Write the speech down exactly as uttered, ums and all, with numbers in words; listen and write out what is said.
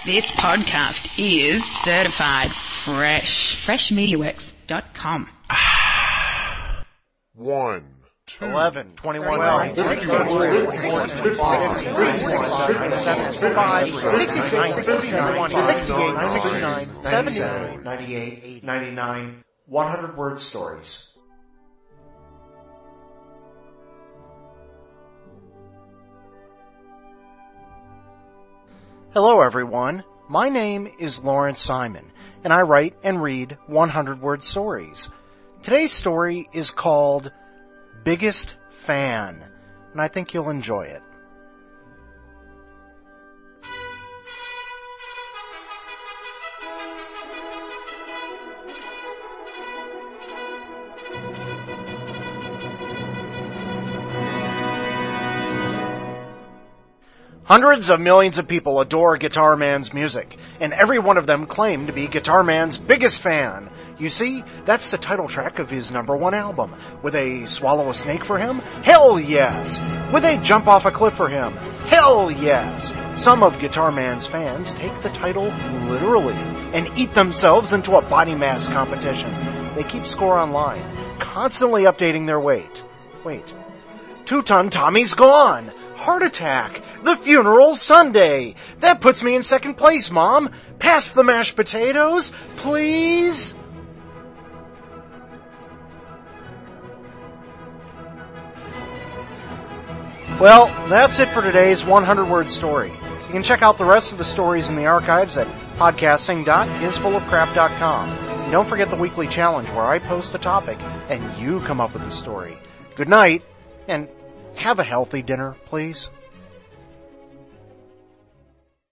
This podcast is certified fresh. fresh media works dot com. One. Two, eleven, twenty-one, twelve, sixty-one, sixty-nine, seventy-nine, ninety-eight, ninety-nine, one hundred word stories. Hello everyone, my name is Lawrence Simon, and I write and read one hundred word stories. Today's story is called Biggest Fan, and I think you'll enjoy it. Hundreds of millions of people adore Guitar Man's music, and every one of them claim to be Guitar Man's biggest fan. You see, that's the title track of his number one album. Would they swallow a snake for him? Hell yes! Would they jump off a cliff for him? Hell yes! Some of Guitar Man's fans take the title literally and eat themselves into a body mass competition. They keep score online, constantly updating their weight. Wait. Two-ton Tommy's gone! Heart attack! The funeral Sunday! That puts me in second place, Mom! Pass the mashed potatoes, please! Well, that's it for today's one hundred word story. You can check out the rest of the stories in the archives at podcasting dot is full of crap dot com. And don't forget the weekly challenge where I post a topic and you come up with a story. Good night, and have a healthy dinner, please.